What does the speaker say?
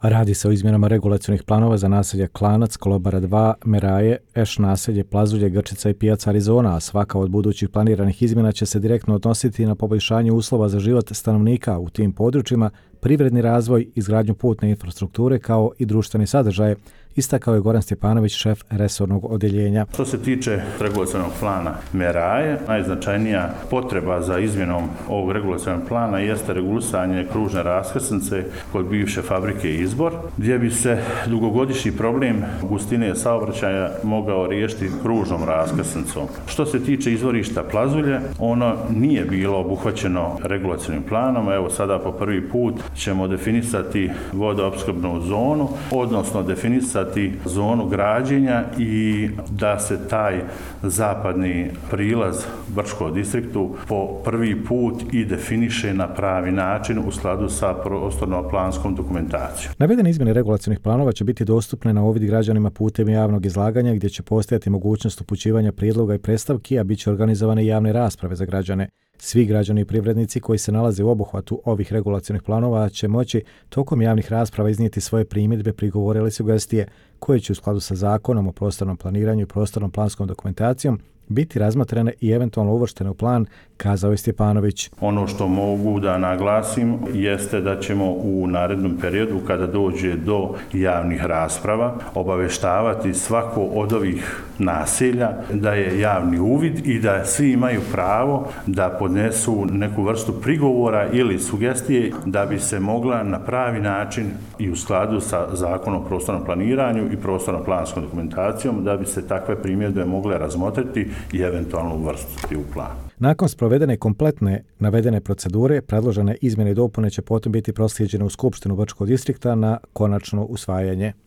Radi se o izmjenama regulacionih planova za naselje Klanac, Kolobara 2, Meraje, Eš naselje, Plazulje, Grčica i Pijac Arizona, a svaka od budućih planiranih izmjena će se direktno odnositi na poboljšanje uslova za život stanovnika u tim područjima, privredni razvoj, izgradnju putne infrastrukture kao i društvene sadržaje, istakao je Goran Stjepanović, šef resornog odjeljenja. Što se tiče regulacionog plana Meraje, najznačajnija potreba za izmjenom ovog regulacionog plana jeste regulisanje kružne raskrsnice kod bivše fabrike Izbor, gdje bi se dugogodišnji problem gustine saobraćaja mogao riješiti kružnom raskrsnicom. Što se tiče izvorišta Plazulje, ono nije bilo obuhvaćeno regulacionim planom. Evo sada po prvi put ćemo definisati vodoopskrbnu zonu, odnosno definisati zonu građenja i da se taj zapadni prilaz Brčkog distriktu po prvi put i definiše na pravi način u skladu sa prostorno-planskom dokumentacijom. Navedene izmjene regulacionih planova će biti dostupne na uvid građanima putem javnog izlaganja gdje će postojati mogućnost upućivanja prijedloga i predstavki, a bit će organizovane javne rasprave za građane. Svi građani i privrednici koji se nalaze u obuhvatu ovih regulacionih planova će moći tokom javnih rasprava iznijeti svoje primjedbe, prigovore ili sugestije koje će u skladu sa Zakonom o prostornom planiranju i prostornom planskom dokumentacijom biti razmotrene i eventualno uvrštene u plan, kazao je Stjepanović. Ono što mogu da naglasim jeste da ćemo u narednom periodu, kada dođe do javnih rasprava, obaveštavati svako od ovih naselja da je javni uvid i da svi imaju pravo da podnesu neku vrstu prigovora ili sugestije da bi se mogla na pravi način i u skladu sa Zakonom o prostornom planiranju i prostornom planskom dokumentacijom da bi se takve primjedbe mogle razmotriti i eventualno uvrstiti u plan. Nakon sprovedene kompletne navedene procedure, predložene izmjene i dopune će potom biti proslijeđene u Skupštinu Brčkog distrikta na konačno usvajanje.